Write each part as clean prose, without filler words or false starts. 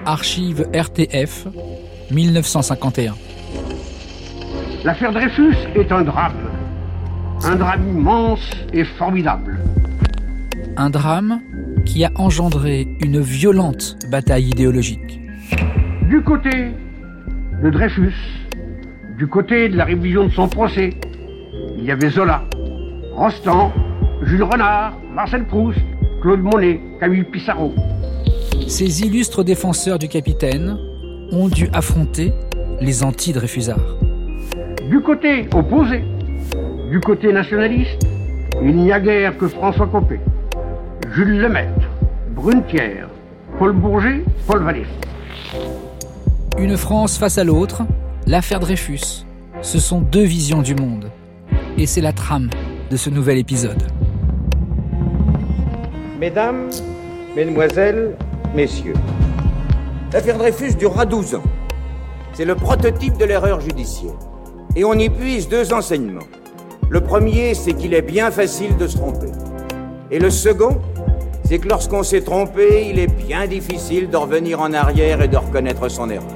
Archives RTF, 1951. L'affaire Dreyfus est un drame immense et formidable. Un drame qui a engendré une violente bataille idéologique. Du côté de Dreyfus, du côté de la révision de son procès, il y avait Zola, Rostand, Jules Renard, Marcel Proust, Claude Monet, Camille Pissarro. Ces illustres défenseurs du capitaine ont dû affronter les anti-Dreyfusards. Du côté opposé, du côté nationaliste, il n'y a guère que François Copé, Jules Lemaître, Brunetière, Paul Bourget, Paul Vallée. Une France face à l'autre, l'affaire Dreyfus, ce sont deux visions du monde. Et c'est la trame de ce nouvel épisode. Mesdames, Mesdemoiselles, Messieurs, l'affaire Dreyfus durera 12 ans. C'est le prototype de l'erreur judiciaire. Et on y puise deux enseignements. Le premier, c'est qu'il est bien facile de se tromper. Et le second, c'est que lorsqu'on s'est trompé, il est bien difficile de revenir en arrière et de reconnaître son erreur.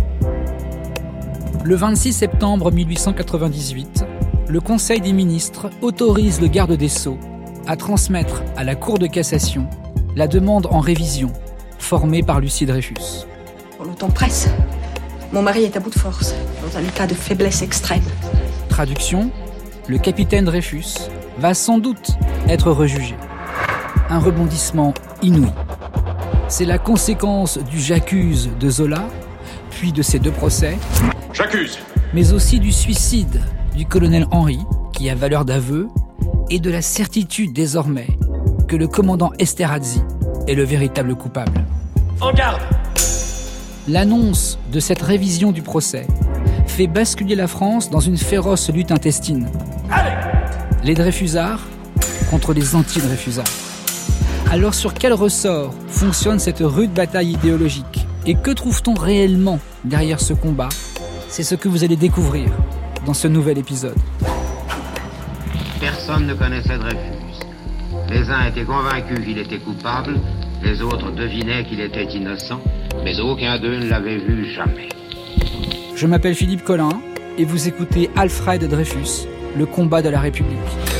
Le 26 septembre 1898, le Conseil des ministres autorise le garde des Sceaux à transmettre à la Cour de cassation la demande en révision formée par Lucie Dreyfus. Le temps presse. Mon mari est à bout de force, dans un état de faiblesse extrême. Traduction, le capitaine Dreyfus va sans doute être rejugé. Un rebondissement inouï. C'est la conséquence du j'accuse de Zola, puis de ses deux procès. J'accuse. Mais aussi du suicide du colonel Henry, qui a valeur d'aveu, et de la certitude désormais que le commandant Esterhazy est le véritable coupable. En garde! L'annonce de cette révision du procès fait basculer la France dans une féroce lutte intestine. Allez! Les Dreyfusards contre les anti-Dreyfusards. Alors sur quel ressort fonctionne cette rude bataille idéologique? Et que trouve-t-on réellement derrière ce combat? C'est ce que vous allez découvrir dans ce nouvel épisode. Personne ne connaissait Dreyfus. Les uns étaient convaincus qu'il était coupable, les autres devinaient qu'il était innocent, mais aucun d'eux ne l'avait vu jamais. Je m'appelle Philippe Collin et vous écoutez Alfred Dreyfus, le combat de la République.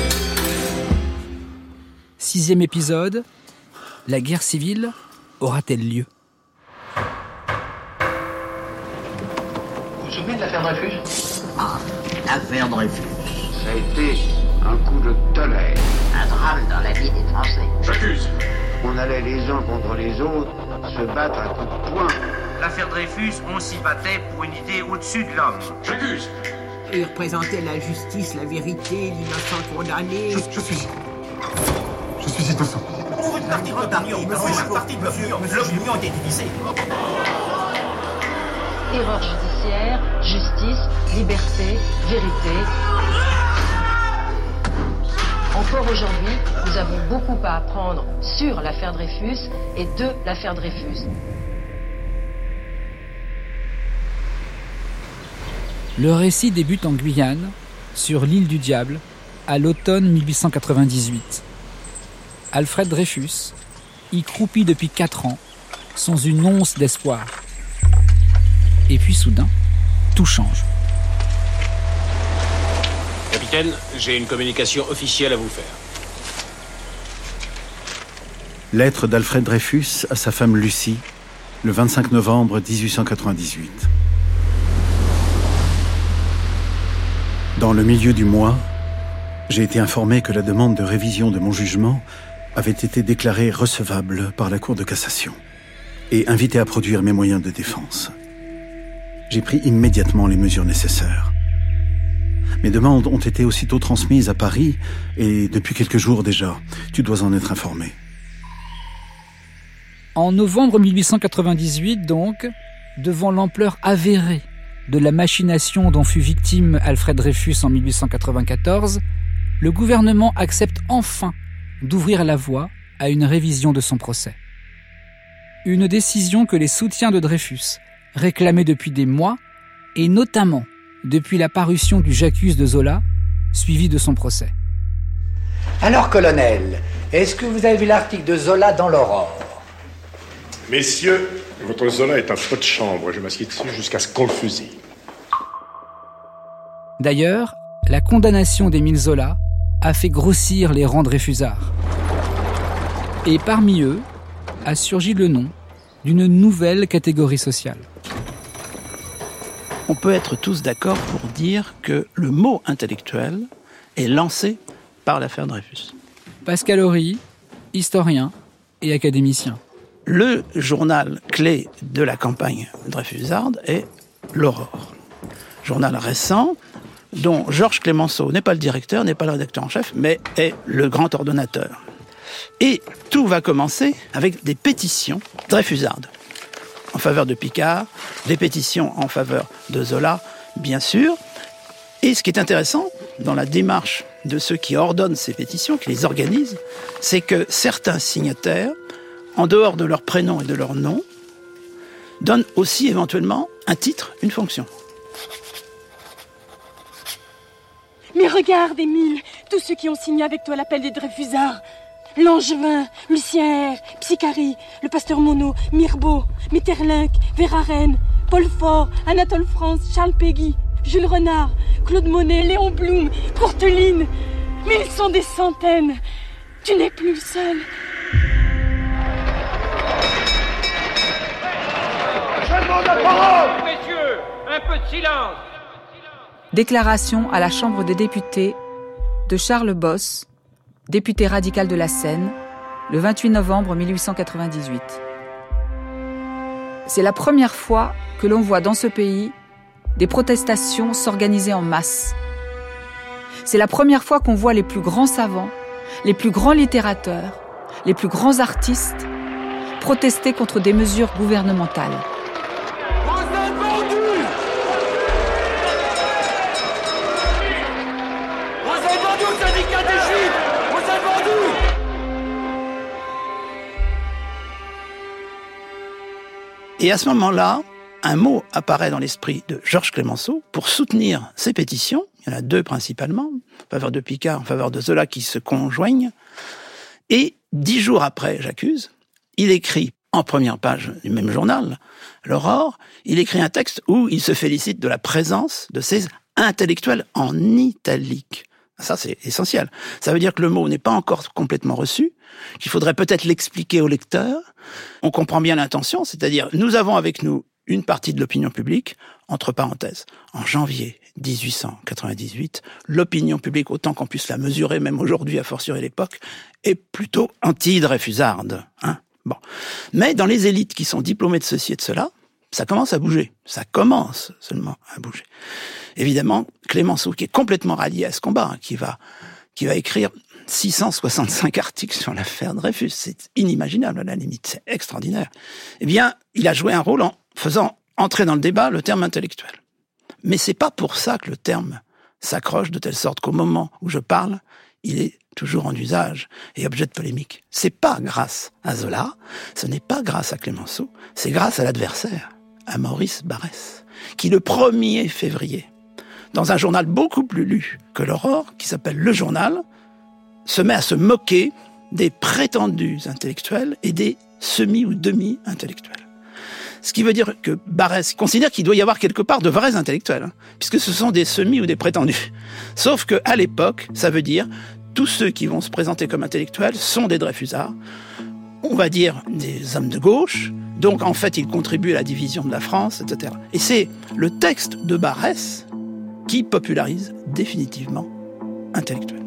6e épisode, la guerre civile aura-t-elle lieu? Vous vous souvenez de l'affaire Dreyfus? Ah, l'affaire Dreyfus. Ça a été un coup de tonnerre. Un drame dans la vie des Français. J'accuse. On allait les uns contre les autres se battre à coups de poing. L'affaire Dreyfus, on s'y battait pour une idée au-dessus de l'homme. J'accuse. Il représentait la justice, la vérité, l'innocent condamné. Je suis innocent. Pour une partie de l'opinion était divisée. Erreur judiciaire, justice, liberté, vérité. Encore aujourd'hui, nous avons beaucoup à apprendre sur l'affaire Dreyfus et de l'affaire Dreyfus. Le récit débute en Guyane, sur l'île du Diable, à l'automne 1898. Alfred Dreyfus y croupit depuis 4 ans, sans une once d'espoir. Et puis soudain, tout change. Capitaine, j'ai une communication officielle à vous faire. Lettre d'Alfred Dreyfus à sa femme Lucie, le 25 novembre 1898. Dans le milieu du mois, j'ai été informé que la demande de révision de mon jugement avait été déclarée recevable par la Cour de cassation et invité à produire mes moyens de défense. J'ai pris immédiatement les mesures nécessaires. Mes demandes ont été aussitôt transmises à Paris et depuis quelques jours déjà, tu dois en être informé. En novembre 1898 donc, devant l'ampleur avérée de la machination dont fut victime Alfred Dreyfus en 1894, le gouvernement accepte enfin d'ouvrir la voie à une révision de son procès. Une décision que les soutiens de Dreyfus réclamaient depuis des mois, et notamment depuis la parution du J'accuse de Zola, suivi de son procès. Alors, colonel, est-ce que vous avez vu l'article de Zola dans l'Aurore? Messieurs, Votre Zola est un pot de chambre. Je m'assieds dessus jusqu'à ce qu'on le fusille. D'ailleurs, la condamnation d'Émile Zola a fait grossir les rangs Dreyfusards. Et parmi eux a surgi le nom d'une nouvelle catégorie sociale. On peut être tous d'accord pour dire que le mot intellectuel est lancé par l'affaire Dreyfus. Pascal Horry, historien et académicien. Le journal clé de la campagne dreyfusarde est l'Aurore. Journal récent dont Georges Clemenceau n'est pas le directeur, n'est pas le rédacteur en chef, mais est le grand ordonnateur. Et tout va commencer avec des pétitions dreyfusardes en faveur de Picard, des pétitions en faveur de Zola, bien sûr. Et ce qui est intéressant dans la démarche de ceux qui ordonnent ces pétitions, qui les organisent, c'est que certains signataires, en dehors de leur prénom et de leur nom, donnent aussi éventuellement un titre, une fonction. Mais regarde, Émile, tous ceux qui ont signé avec toi l'appel des Dreyfusards. Langevin, Lucien R, Psicari, le pasteur Monod, Mirbeau, Metterlinck, Verhaeren, Paul Fort, Anatole France, Charles Péguy, Jules Renard, Claude Monet, Léon Blum, Courteline. Mais ils sont des centaines. Tu n'es plus seul. Je demande la parole! Messieurs, un peu de silence! Déclaration à la Chambre des députés de Charles Bosse, député radical de la Seine, le 28 novembre 1898. C'est la première fois que l'on voit dans ce pays des protestations s'organiser en masse. C'est la première fois qu'on voit les plus grands savants, les plus grands littérateurs, les plus grands artistes protester contre des mesures gouvernementales. Et à ce moment-là, un mot apparaît dans l'esprit de Georges Clemenceau pour soutenir ces pétitions. Il y en a deux principalement, en faveur de Picard, en faveur de Zola, qui se conjoignent. Et 10 jours après J'accuse, il écrit en première page du même journal, l'Aurore, il écrit un texte où il se félicite de la présence de ces intellectuels en italique. Ça, c'est essentiel. Ça veut dire que le mot n'est pas encore complètement reçu, qu'il faudrait peut-être l'expliquer au lecteur. On comprend bien l'intention, c'est-à-dire nous avons avec nous une partie de l'opinion publique, entre parenthèses. En janvier 1898, l'opinion publique, autant qu'on puisse la mesurer, même aujourd'hui, à fortiori l'époque, est plutôt anti-dreyfusarde. Bon. Mais dans les élites qui sont diplômées de ceci et de cela, ça commence à bouger. Ça commence seulement à bouger. Évidemment, Clemenceau, qui est complètement rallié à ce combat, qui va écrire 665 articles sur l'affaire Dreyfus, c'est inimaginable à la limite, c'est extraordinaire. Eh bien, il a joué un rôle en faisant entrer dans le débat le terme intellectuel. Mais c'est pas pour ça que le terme s'accroche de telle sorte qu'au moment où je parle, il est toujours en usage et objet de polémique. C'est pas grâce à Zola, ce n'est pas grâce à Clemenceau, c'est grâce à l'adversaire, à Maurice Barrès, qui le 1er février, dans un journal beaucoup plus lu que l'Aurore, qui s'appelle Le Journal, se met à se moquer des prétendus intellectuels et des semi- ou demi-intellectuels. Ce qui veut dire que Barrès considère qu'il doit y avoir quelque part de vrais intellectuels, puisque ce sont des semi- ou des prétendus. Sauf qu'à l'époque, ça veut dire tous ceux qui vont se présenter comme intellectuels sont des Dreyfusards, on va dire des hommes de gauche, donc en fait ils contribuent à la division de la France, etc. Et c'est le texte de Barrès qui popularise définitivement intellectuel.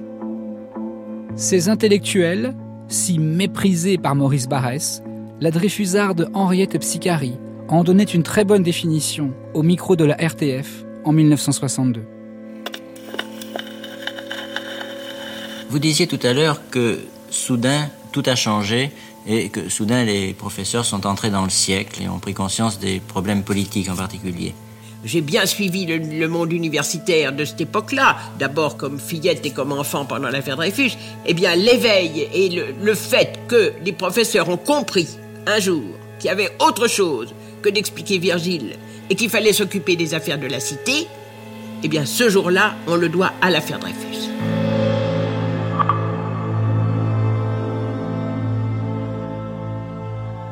Ces intellectuels, si méprisés par Maurice Barrès, la Dreyfusarde Henriette Psicari en donnait une très bonne définition au micro de la RTF en 1962. Vous disiez tout à l'heure que soudain tout a changé et que soudain les professeurs sont entrés dans le siècle et ont pris conscience des problèmes politiques en particulier. J'ai bien suivi le monde universitaire de cette époque-là, d'abord comme fillette et comme enfant pendant l'affaire Dreyfus. Eh bien, l'éveil et le fait que les professeurs ont compris un jour qu'il y avait autre chose que d'expliquer Virgile et qu'il fallait s'occuper des affaires de la cité, eh bien, ce jour-là, on le doit à l'affaire Dreyfus.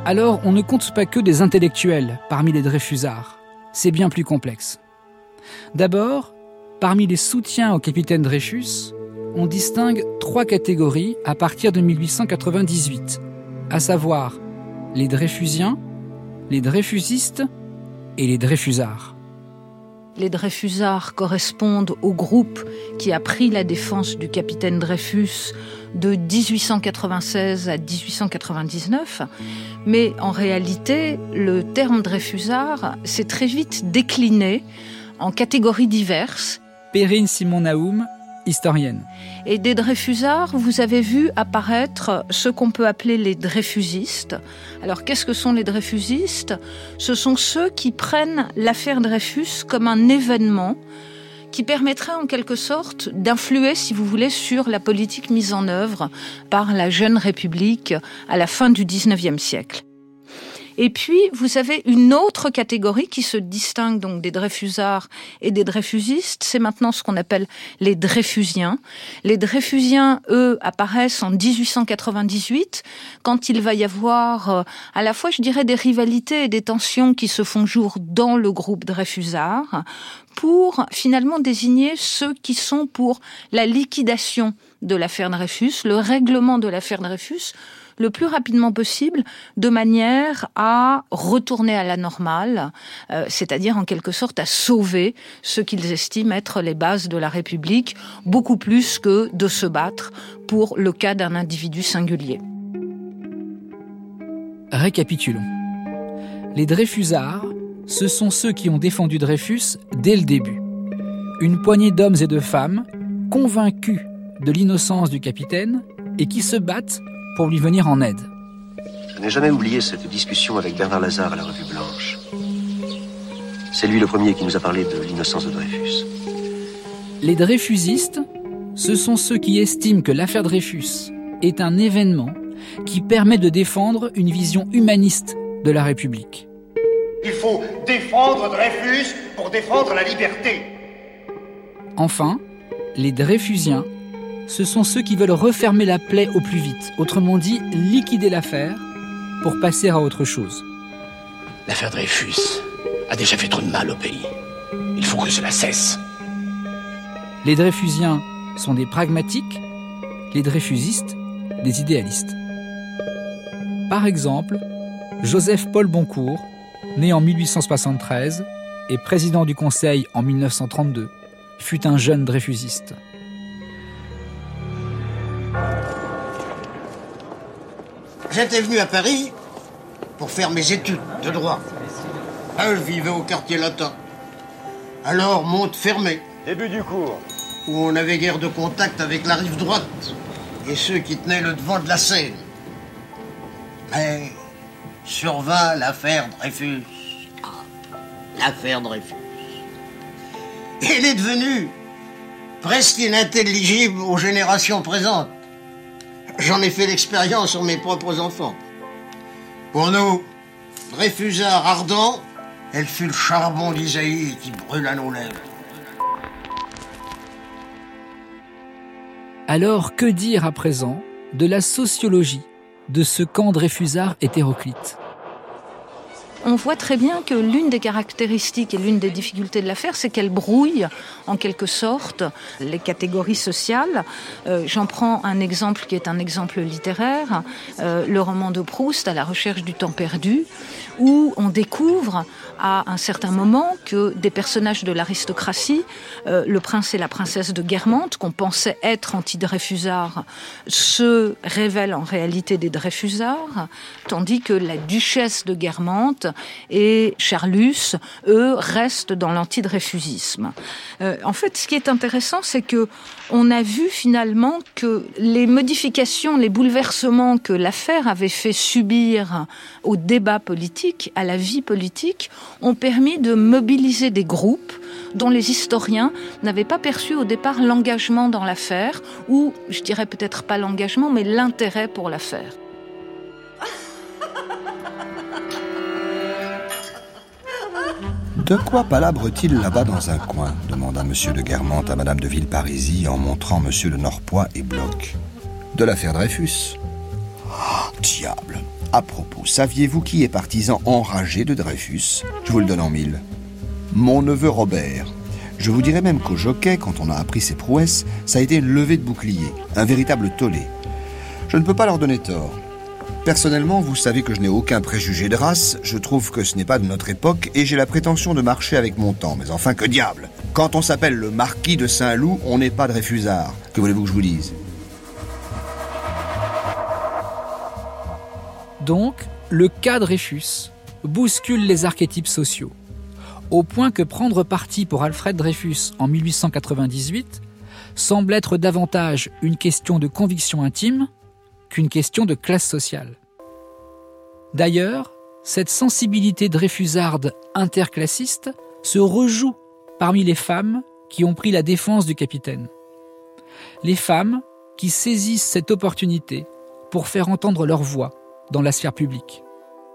Alors, on ne compte pas que des intellectuels parmi les Dreyfusards. C'est bien plus complexe. D'abord, parmi les soutiens au capitaine Dreyfus, on distingue 3 catégories à partir de 1898, à savoir les Dreyfusiens, les Dreyfusistes et les Dreyfusards. Les Dreyfusards correspondent au groupe qui a pris la défense du capitaine Dreyfus de 1896 à 1899. Mais en réalité, le terme Dreyfusard s'est très vite décliné en catégories diverses. Perrine Simon-Naoum, historienne. Et des Dreyfusards, vous avez vu apparaître ce qu'on peut appeler les Dreyfusistes. Alors, qu'est-ce que sont les Dreyfusistes ? Ce sont ceux qui prennent l'affaire Dreyfus comme un événement qui permettrait en quelque sorte d'influer, si vous voulez, sur la politique mise en œuvre par la jeune République à la fin du XIXe siècle. Et puis, vous avez une autre catégorie qui se distingue donc des Dreyfusards et des Dreyfusistes. C'est maintenant ce qu'on appelle les Dreyfusiens. Les Dreyfusiens, eux, apparaissent en 1898, quand il va y avoir à la fois, je dirais, des rivalités et des tensions qui se font jour dans le groupe Dreyfusard, pour finalement désigner ceux qui sont pour la liquidation de l'affaire Dreyfus, le règlement de l'affaire Dreyfus, le plus rapidement possible, de manière à retourner à la normale, c'est-à-dire en quelque sorte à sauver ce qu'ils estiment être les bases de la République, beaucoup plus que de se battre pour le cas d'un individu singulier. Récapitulons. Les Dreyfusards, ce sont ceux qui ont défendu Dreyfus dès le début. Une poignée d'hommes et de femmes convaincus de l'innocence du capitaine et qui se battent pour lui venir en aide. Je n'ai jamais oublié cette discussion avec Bernard Lazare à la Revue Blanche. C'est lui le premier qui nous a parlé de l'innocence de Dreyfus. Les Dreyfusistes, ce sont ceux qui estiment que l'affaire Dreyfus est un événement qui permet de défendre une vision humaniste de la République. Il faut défendre Dreyfus pour défendre la liberté. Enfin, les Dreyfusiens, ce sont ceux qui veulent refermer la plaie au plus vite, autrement dit, liquider l'affaire pour passer à autre chose. L'affaire Dreyfus a déjà fait trop de mal au pays. Il faut que cela cesse. Les Dreyfusiens sont des pragmatiques, les Dreyfusistes, des idéalistes. Par exemple, Joseph-Paul Boncourt, né en 1873 et président du Conseil en 1932, fut un jeune Dreyfusiste. J'étais venu à Paris pour faire mes études de droit. Je vivais au quartier latin. Alors, monte fermée. Début du cours. Où on n'avait guère de contact avec la rive droite et ceux qui tenaient le devant de la Seine. Mais survint l'affaire Dreyfus. L'affaire Dreyfus. Elle est devenue presque inintelligible aux générations présentes. J'en ai fait l'expérience sur mes propres enfants. Pour nous, Dreyfusards ardents, elle fut le charbon d'Isaïe qui brûle à nos lèvres. Alors, que dire à présent de la sociologie de ce camp Dreyfusard hétéroclite ? On voit très bien que l'une des caractéristiques et l'une des difficultés de l'affaire, c'est qu'elle brouille, en quelque sorte, les catégories sociales. J'en prends un exemple qui est un exemple littéraire, le roman de Proust, À la recherche du temps perdu, où on découvre à un certain moment que des personnages de l'aristocratie, le prince et la princesse de Guermantes, qu'on pensait être anti-Dreyfusards, se révèlent en réalité des Dreyfusards, tandis que la duchesse de Guermantes et Charlus, eux, restent dans l'anti-dreyfusisme. En fait, ce qui est intéressant, c'est que on a vu finalement que les modifications, les bouleversements que l'affaire avait fait subir au débat politique, à la vie politique, ont permis de mobiliser des groupes dont les historiens n'avaient pas perçu au départ l'engagement dans l'affaire, ou, je dirais peut-être pas l'engagement, mais l'intérêt pour l'affaire. De quoi palabre-t-il là-bas dans un coin ? Demanda M. de Guermantes à Mme de Villeparisis en montrant M. de Norpois et Bloch. De l'affaire Dreyfus. Oh, diable ! À propos, saviez-vous qui est partisan enragé de Dreyfus? Je vous le donne en mille. Mon neveu Robert. Je vous dirais même qu'au jockey, quand on a appris ses prouesses, ça a été une levée de bouclier, un véritable tollé. Je ne peux pas leur donner tort. Personnellement, vous savez que je n'ai aucun préjugé de race, je trouve que ce n'est pas de notre époque et j'ai la prétention de marcher avec mon temps. Mais enfin, que diable! Quand on s'appelle le marquis de Saint-Loup, on n'est pas Dreyfusard. Que voulez-vous que je vous dise? Donc, le cas Dreyfus bouscule les archétypes sociaux, au point que prendre parti pour Alfred Dreyfus en 1898 semble être davantage une question de conviction intime qu'une question de classe sociale. D'ailleurs, cette sensibilité dreyfusarde interclassiste se rejoue parmi les femmes qui ont pris la défense du capitaine. Les femmes qui saisissent cette opportunité pour faire entendre leur voix dans la sphère publique.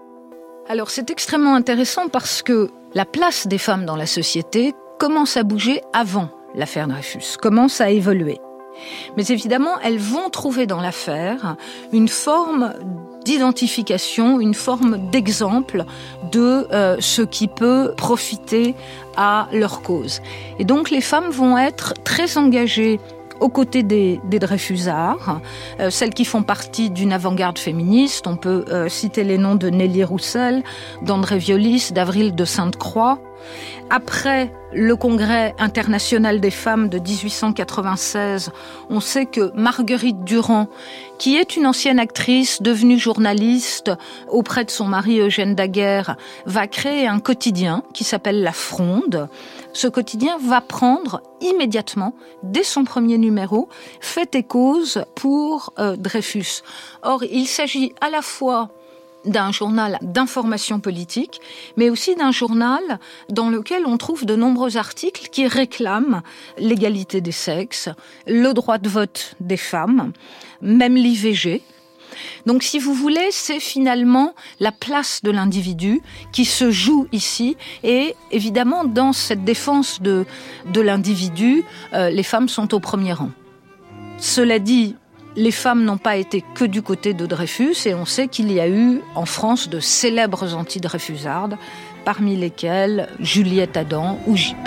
Alors c'est extrêmement intéressant parce que la place des femmes dans la société commence à bouger avant l'affaire Dreyfus, commence à évoluer. Mais évidemment, elles vont trouver dans l'affaire une forme d'identification, une forme d'exemple de ce qui peut profiter à leur cause. Et donc les femmes vont être très engagées aux côtés des Dreyfusards, celles qui font partie d'une avant-garde féministe. On peut citer les noms de Nelly Roussel, d'André Violis, d'Avril de Sainte-Croix. Après le Congrès international des femmes de 1896, on sait que Marguerite Durand, qui est une ancienne actrice devenue journaliste auprès de son mari Eugène Daguerre, va créer un quotidien qui s'appelle La Fronde. Ce quotidien va prendre immédiatement, dès son premier numéro, fait et cause pour Dreyfus. Or, il s'agit à la fois d'un journal d'information politique, mais aussi d'un journal dans lequel on trouve de nombreux articles qui réclament l'égalité des sexes, le droit de vote des femmes, même l'IVG. Donc, si vous voulez, c'est finalement la place de l'individu qui se joue ici. Et évidemment, dans cette défense de l'individu, les femmes sont au premier rang. Cela dit, les femmes n'ont pas été que du côté de Dreyfus et on sait qu'il y a eu en France de célèbres anti-dreyfusardes, parmi lesquelles Juliette Adam ou Gyp.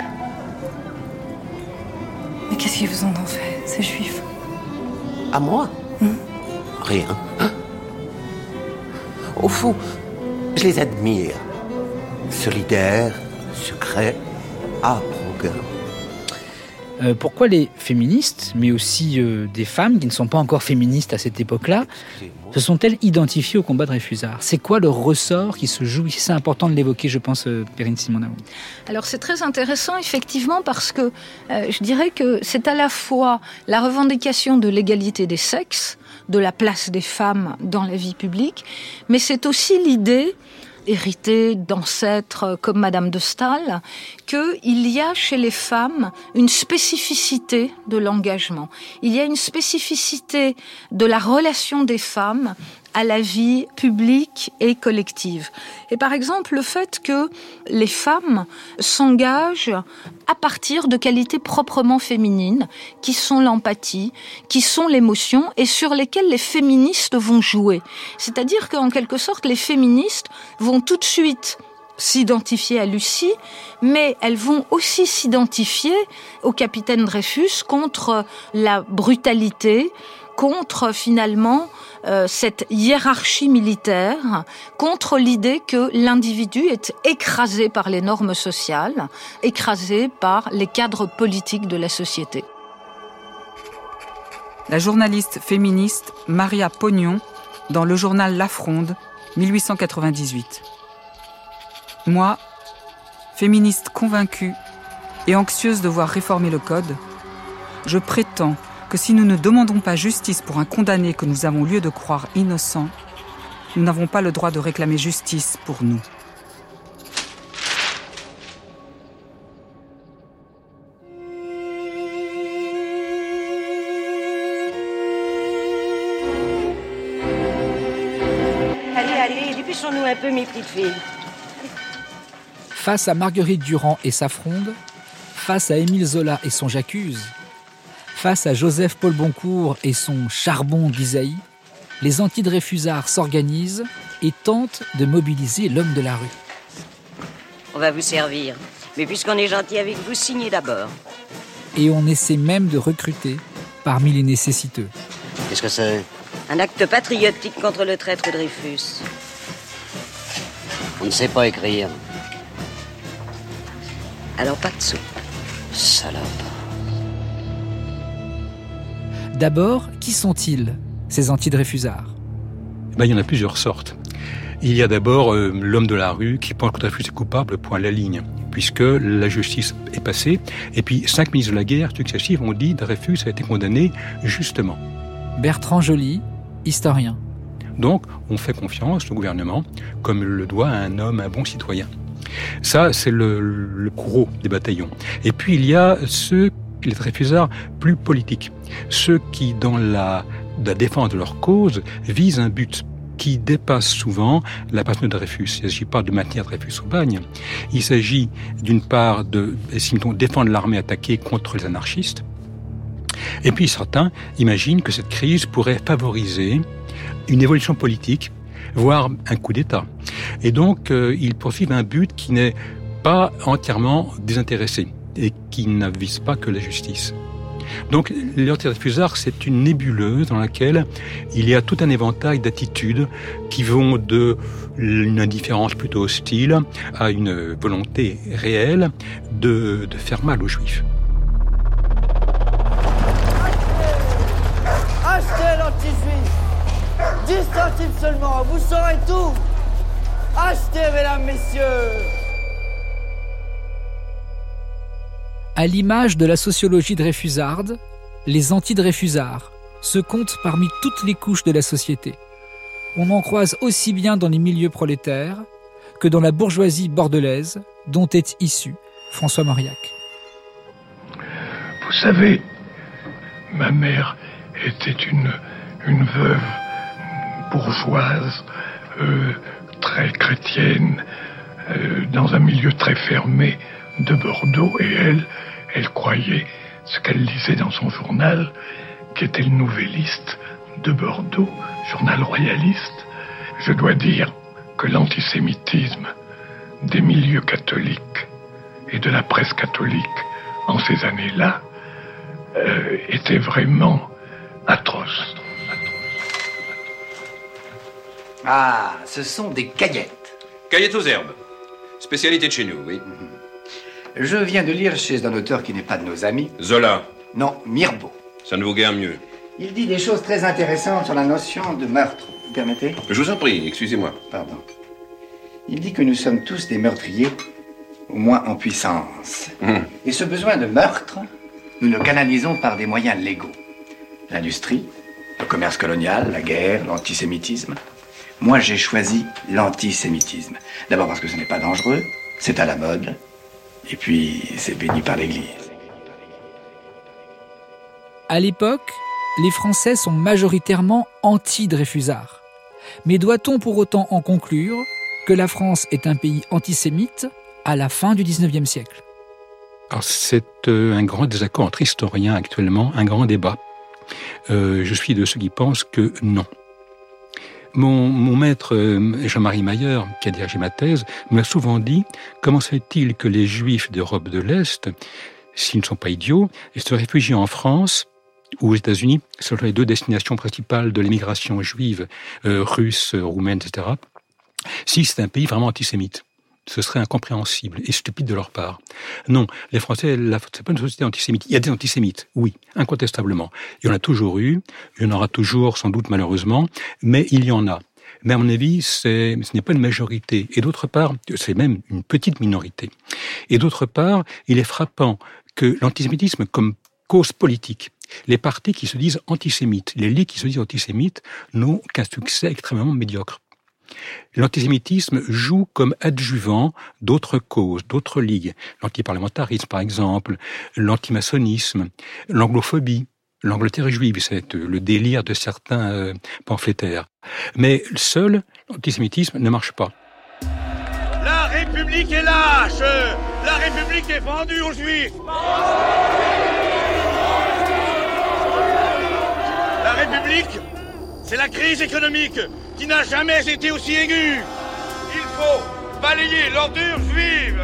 Mais qu'est-ce qu'ils vous ont fait, ces juifs? À moi? Rien. Au fond, je les admire. Solidaires, secrets, âpres au cœur. Pourquoi les féministes, mais aussi des femmes qui ne sont pas encore féministes à cette époque-là, se sont-elles identifiées au combat Dreyfusard? C'est quoi le ressort qui se joue ici? C'est important de l'évoquer, je pense, Perrine Simonao. Alors c'est très intéressant, effectivement, parce que je dirais que c'est à la fois la revendication de l'égalité des sexes, de la place des femmes dans la vie publique, mais c'est aussi l'idée, héritée d'ancêtres comme Madame de Staël, qu'il y a chez les femmes une spécificité de l'engagement. Il y a une spécificité de la relation des femmes à la vie publique et collective. Et par exemple, le fait que les femmes s'engagent à partir de qualités proprement féminines, qui sont l'empathie, qui sont l'émotion, et sur lesquelles les féministes vont jouer. C'est-à-dire qu'en quelque sorte, les féministes vont tout de suite s'identifier à Lucie, mais elles vont aussi s'identifier au capitaine Dreyfus contre la brutalité, contre finalement cette hiérarchie militaire, contre l'idée que l'individu est écrasé par les normes sociales, écrasé par les cadres politiques de la société. La journaliste féministe Maria Pognon dans le journal La Fronde, 1898. Moi, féministe convaincue et anxieuse de voir réformer le code, je prétends que si nous ne demandons pas justice pour un condamné que nous avons lieu de croire innocent, nous n'avons pas le droit de réclamer justice pour nous. Allez, dépêchons-nous un peu, mes petites filles. Face à Marguerite Durand et sa Fronde, face à Émile Zola et son J'accuse, face à Joseph Paul Boncourt et son Charbon d'Isaïe, les antidreyfusards s'organisent et tentent de mobiliser l'homme de la rue. On va vous servir. Mais puisqu'on est gentil avec vous, signez d'abord. Et on essaie même de recruter parmi les nécessiteux. Qu'est-ce que c'est? Un acte patriotique contre le traître Dreyfus. On ne sait pas écrire. Alors pas de soupe. Salope. D'abord, qui sont-ils, ces antidreyfusards? Il y en a plusieurs sortes. Il y a d'abord l'homme de la rue qui pense que Dreyfus est coupable, point à la ligne, puisque la justice est passée. Et puis 5 ministres de la guerre successifs ont dit que Dreyfus a été condamné justement. Bertrand Joly, historien. Donc, on fait confiance au gouvernement, comme le doit un homme, un bon citoyen. Ça, c'est le gros des bataillons. Et puis, il y a les Dreyfusards plus politiques. Ceux qui, dans la défense de leur cause, visent un but qui dépasse souvent la personne de Dreyfus. Il ne s'agit pas de maintenir Dreyfus au bagne. Il s'agit, d'une part, de défendre l'armée attaquée contre les anarchistes. Et puis, certains imaginent que cette crise pourrait favoriser une évolution politique, voire un coup d'État. Et donc, ils poursuivent un but qui n'est pas entièrement désintéressé et qui ne vise pas que la justice. Donc, les antidreyfusards, c'est une nébuleuse dans laquelle il y a tout un éventail d'attitudes qui vont de une indifférence plutôt hostile à une volonté réelle de faire mal aux Juifs. Achetez l'anti-juif, 10 centimes seulement, vous saurez tout. Achetez, mesdames, messieurs. À l'image de la sociologie dreyfusarde, les antidreyfusards se comptent parmi toutes les couches de la société. On en croise aussi bien dans les milieux prolétaires que dans la bourgeoisie bordelaise dont est issu François Mauriac. Vous savez, ma mère était une veuve bourgeoise, très chrétienne, dans un milieu très fermé de Bordeaux, et elle croyait ce qu'elle lisait dans son journal, qui était le Nouvelliste de Bordeaux, journal royaliste. Je dois dire que l'antisémitisme des milieux catholiques et de la presse catholique en ces années-là était vraiment atroce. Ah, ce sont des caillettes. Caillettes aux herbes. Spécialité de chez nous, oui. Je viens de lire chez un auteur qui n'est pas de nos amis. Zola. Non, Mirbeau. Ça ne vaut guère mieux. Il dit des choses très intéressantes sur la notion de meurtre. Vous permettez? Je vous en prie, excusez-moi. Pardon. Il dit que nous sommes tous des meurtriers, au moins en puissance. Et ce besoin de meurtre, nous le canalisons par des moyens légaux. L'industrie, le commerce colonial, la guerre, l'antisémitisme. Moi, j'ai choisi l'antisémitisme. D'abord parce que ce n'est pas dangereux, c'est à la mode, et puis c'est béni par l'Église. À l'époque, les Français sont majoritairement anti-dreyfusards. Mais doit-on pour autant en conclure que la France est un pays antisémite à la fin du XIXe siècle? Alors, c'est un grand désaccord entre historiens actuellement, un grand débat. Je suis de ceux qui pensent que non. Mon maître Jean-Marie Mayer, qui a dirigé ma thèse, m'a souvent dit « Comment se fait-il que les Juifs d'Europe de l'Est, s'ils ne sont pas idiots, se réfugient en France ou aux États-Unis, ce sont les deux destinations principales de l'émigration juive, russe, roumaine, etc., si c'est un pays vraiment antisémite ?» Ce serait incompréhensible et stupide de leur part. Non, les Français, c'est pas une société antisémite. Il y a des antisémites, oui, incontestablement. Il y en a toujours eu, il y en aura toujours, sans doute, malheureusement, mais il y en a. Mais à mon avis, ce n'est pas une majorité. Et d'autre part, c'est même une petite minorité. Et d'autre part, il est frappant que l'antisémitisme comme cause politique, les partis qui se disent antisémites, les ligues qui se disent antisémites, n'ont qu'un succès extrêmement médiocre. L'antisémitisme joue comme adjuvant d'autres causes, d'autres ligues. L'antiparlementarisme, par exemple, l'antimaçonnisme, l'anglophobie, l'Angleterre juive, c'est le délire de certains pamphlétaires. Mais seul l'antisémitisme ne marche pas. La République est lâche! La République est vendue aux Juifs! La République, C'est la crise économique qui n'a jamais été aussi aiguë. Il faut balayer l'ordure juive.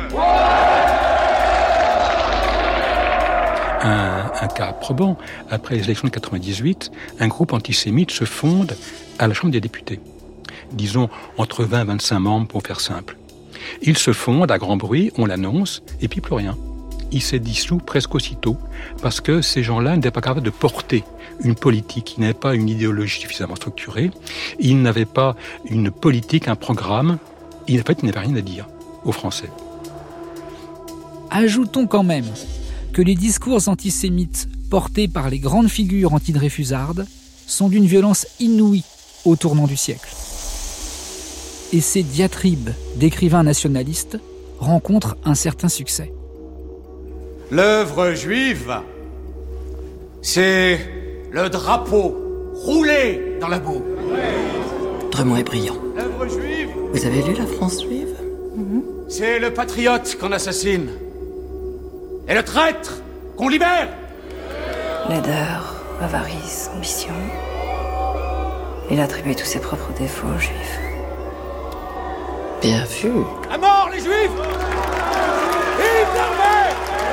Un cas probant, après les élections de 98, un groupe antisémite se fonde à la Chambre des députés. Disons entre 20 et 25 membres pour faire simple. Il se fonde à grand bruit, on l'annonce, et puis plus rien. Il s'est dissous presque aussitôt, parce que ces gens-là n'étaient pas capables de porter une politique, ils n'avaient pas une idéologie suffisamment structurée, ils n'avaient pas une politique, un programme, en fait, ils n'avaient rien à dire aux Français. Ajoutons quand même que les discours antisémites portés par les grandes figures antidreyfusardes sont d'une violence inouïe au tournant du siècle. Et ces diatribes d'écrivains nationalistes rencontrent un certain succès. L'œuvre juive, c'est le drapeau roulé dans la boue. Dremont est brillant. L'œuvre juive... Vous avez lu La France juive ? C'est le patriote qu'on assassine. Et le traître qu'on libère. Laideur, avarice, ambition. Il attribue tous ses propres défauts aux juifs. Bien vu. À mort les juifs! Vive l'armée!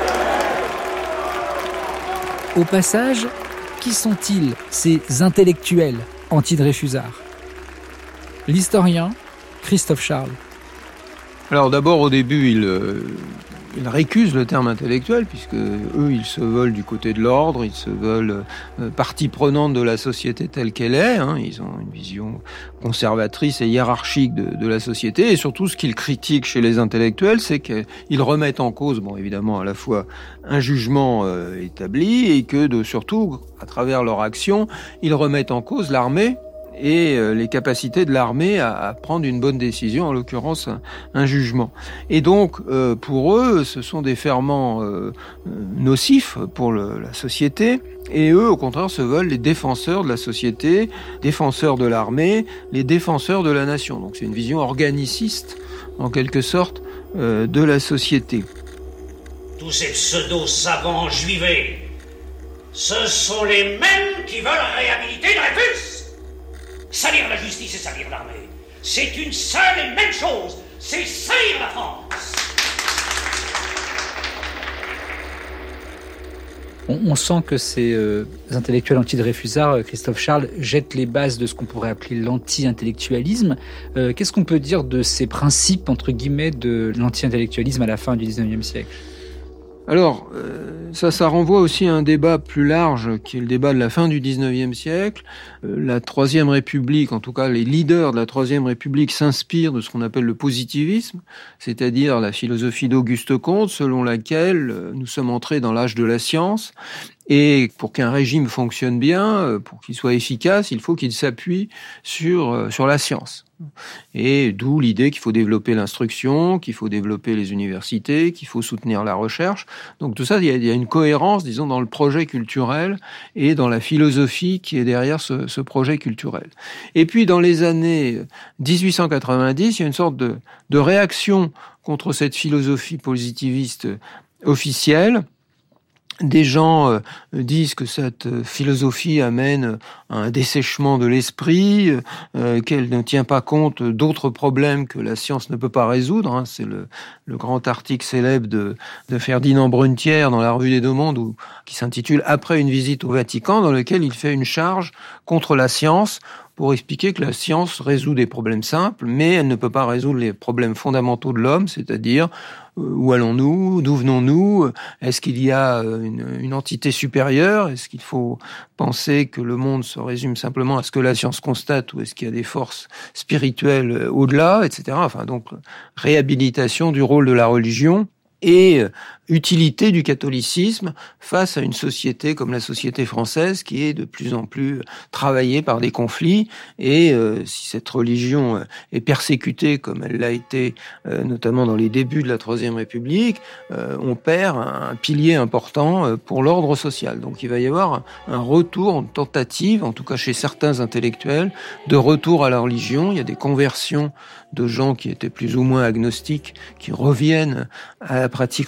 Au passage, qui sont-ils, ces intellectuels anti-dreyfusards ? L'historien Christophe Charles. Alors d'abord, au début, ils récusent le terme intellectuel, puisque eux, ils se veulent du côté de l'ordre, ils se veulent partie prenante de la société telle qu'elle est. Ils ont une vision conservatrice et hiérarchique de la société. Et surtout, ce qu'ils critiquent chez les intellectuels, c'est qu'ils remettent en cause, bon, évidemment, à la fois un jugement établi, et que, surtout, à travers leur action, ils remettent en cause l'armée et les capacités de l'armée à prendre une bonne décision, en l'occurrence un jugement. Et donc, pour eux, ce sont des ferments nocifs pour la société, et eux, au contraire, se veulent les défenseurs de la société, défenseurs de l'armée, les défenseurs de la nation. Donc c'est une vision organiciste, en quelque sorte, de la société. Tous ces pseudo-savants juivés, ce sont les mêmes qui veulent réhabiliter Dreyfus. Salir la justice et salir l'armée, c'est une seule et même chose, c'est salir la France. On sent que ces intellectuels anti-dreyfusards, Christophe Charles, jettent les bases de ce qu'on pourrait appeler l'anti-intellectualisme. Qu'est-ce qu'on peut dire de ces principes, entre guillemets, de l'anti-intellectualisme à la fin du XIXe siècle ? Alors, ça renvoie aussi à un débat plus large, qui est le débat de la fin du XIXe siècle. La Troisième République, en tout cas les leaders de la Troisième République, s'inspirent de ce qu'on appelle le positivisme, c'est-à-dire la philosophie d'Auguste Comte, selon laquelle nous sommes entrés dans l'âge de la science. Et pour qu'un régime fonctionne bien, pour qu'il soit efficace, il faut qu'il s'appuie sur la science. Et d'où l'idée qu'il faut développer l'instruction, qu'il faut développer les universités, qu'il faut soutenir la recherche. Donc tout ça, il y a une cohérence, disons, dans le projet culturel et dans la philosophie qui est derrière ce projet culturel. Et puis dans les années 1890, il y a une sorte de réaction contre cette philosophie positiviste officielle. Des gens disent que cette philosophie amène à un dessèchement de l'esprit, qu'elle ne tient pas compte d'autres problèmes que la science ne peut pas résoudre. C'est le grand article célèbre de Ferdinand Brunetière dans la Revue des Deux-Mondes, qui s'intitule « Après une visite au Vatican », dans lequel il fait une charge contre la science pour expliquer que la science résout des problèmes simples, mais elle ne peut pas résoudre les problèmes fondamentaux de l'homme, c'est-à-dire où allons-nous, d'où venons-nous, est-ce qu'il y a une entité supérieure, est-ce qu'il faut penser que le monde se résume simplement à ce que la science constate, ou est-ce qu'il y a des forces spirituelles au-delà, etc. Enfin, donc, réhabilitation du rôle de la religion et utilité du catholicisme face à une société comme la société française qui est de plus en plus travaillée par des conflits. Et si cette religion est persécutée comme elle l'a été notamment dans les débuts de la Troisième République, on perd un pilier important pour l'ordre social. Donc il va y avoir un retour, une tentative, en tout cas chez certains intellectuels, de retour à la religion. Il y a des conversions de gens qui étaient plus ou moins agnostiques, qui reviennent à la pratique religieuse.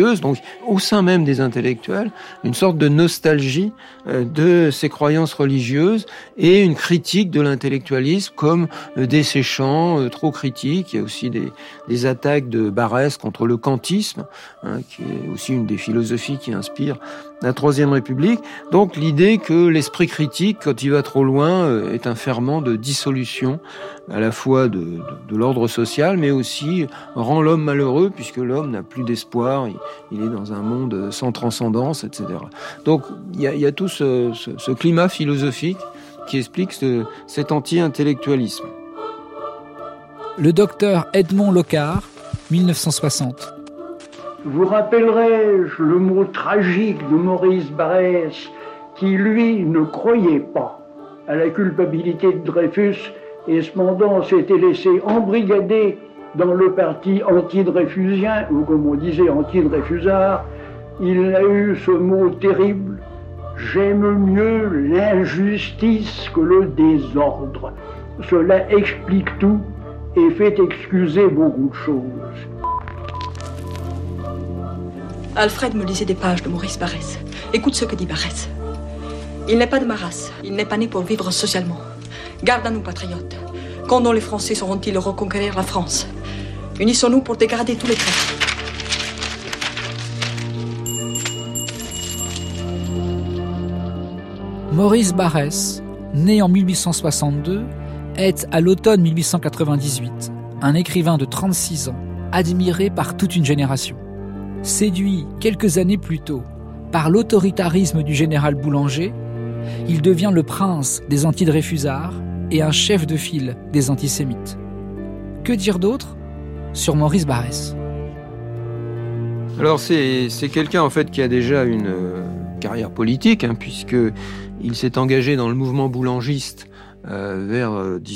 religieuses. Donc, au sein même des intellectuels, une sorte de nostalgie de ces croyances religieuses et une critique de l'intellectualisme comme desséchant, trop critique. Il y a aussi des attaques de Barrès contre le kantisme, qui est aussi une des philosophies qui inspire la Troisième République. Donc l'idée que l'esprit critique, quand il va trop loin, est un ferment de dissolution, à la fois de l'ordre social, mais aussi rend l'homme malheureux, puisque l'homme n'a plus d'espoir, il est dans un monde sans transcendance, etc. Donc il y a tout ce climat philosophique qui explique cet anti-intellectualisme. Le docteur Edmond Locard, 1960. Vous rappellerai-je le mot tragique de Maurice Barrès, qui, lui, ne croyait pas à la culpabilité de Dreyfus et cependant s'était laissé embrigader dans le parti anti-dreyfusien, ou comme on disait anti-dreyfusard. Il a eu ce mot terrible: « J'aime mieux l'injustice que le désordre. » Cela explique tout et fait excuser beaucoup de choses. Alfred me lisait des pages de Maurice Barrès. Écoute ce que dit Barrès. Il n'est pas de ma race. Il n'est pas né pour vivre socialement. Garde à nous, patriotes. Quand les Français sauront-ils reconquérir la France? Unissons-nous pour dégrader tous les traîtres. Maurice Barrès, né en 1862, est à l'automne 1898 un écrivain de 36 ans, admiré par toute une génération. Séduit quelques années plus tôt par l'autoritarisme du général Boulanger, il devient le prince des antidreyfusards et un chef de file des antisémites. Que dire d'autre sur Maurice Barrès? Alors c'est quelqu'un en fait qui a déjà une carrière politique, puisque il s'est engagé dans le mouvement boulangiste vers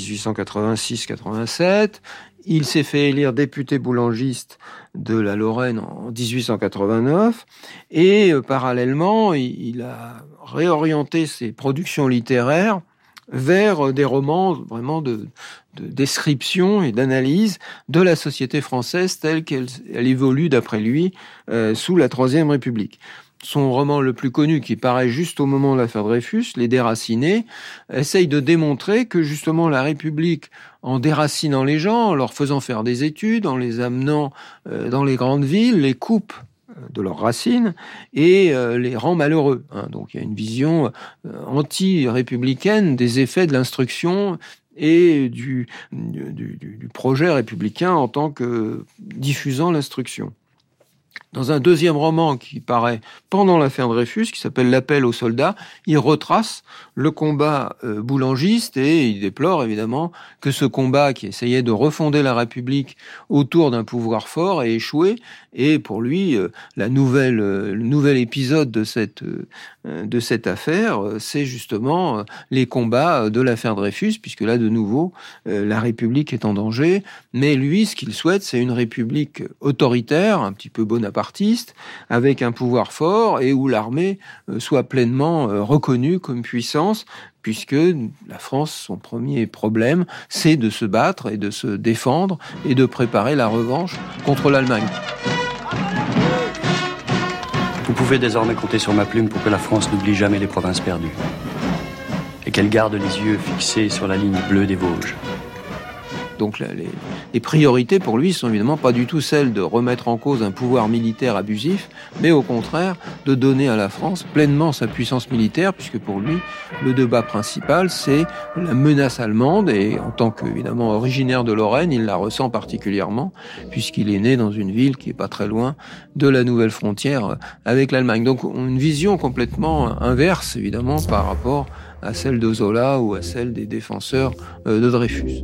1886-87. Il s'est fait élire député boulangiste de la Lorraine en 1889 et parallèlement, il a réorienté ses productions littéraires vers des romans vraiment de description et d'analyse de la société française telle qu'elle évolue d'après lui sous la Troisième République. Son roman le plus connu, qui paraît juste au moment de l'affaire Dreyfus, Les Déracinés, essaye de démontrer que justement la République, en déracinant les gens, en leur faisant faire des études, en les amenant dans les grandes villes, les coupe de leurs racines et les rend malheureux. Donc il y a une vision anti-républicaine des effets de l'instruction et du projet républicain en tant que diffusant l'instruction. Dans un deuxième roman qui paraît pendant l'affaire Dreyfus, qui s'appelle L'Appel aux soldats, il retrace le combat boulangiste et il déplore évidemment que ce combat qui essayait de refonder la République autour d'un pouvoir fort ait échoué. Et pour lui, le nouvel épisode de cette affaire, c'est justement les combats de l'affaire Dreyfus, puisque là, de nouveau, la République est en danger. Mais lui, ce qu'il souhaite, c'est une République autoritaire, un petit peu bonapartiste, avec un pouvoir fort et où l'armée soit pleinement reconnue comme puissance, puisque la France, son premier problème, c'est de se battre et de se défendre et de préparer la revanche contre l'Allemagne. Vous pouvez désormais compter sur ma plume pour que la France n'oublie jamais les provinces perdues et qu'elle garde les yeux fixés sur la ligne bleue des Vosges. Donc les priorités pour lui sont évidemment pas du tout celles de remettre en cause un pouvoir militaire abusif, mais au contraire de donner à la France pleinement sa puissance militaire, puisque pour lui, le débat principal, c'est la menace allemande, et en tant qu'évidemment originaire de Lorraine, il la ressent particulièrement, puisqu'il est né dans une ville qui est pas très loin de la nouvelle frontière avec l'Allemagne. Donc une vision complètement inverse, évidemment, par rapport à celle de Zola ou à celle des défenseurs de Dreyfus.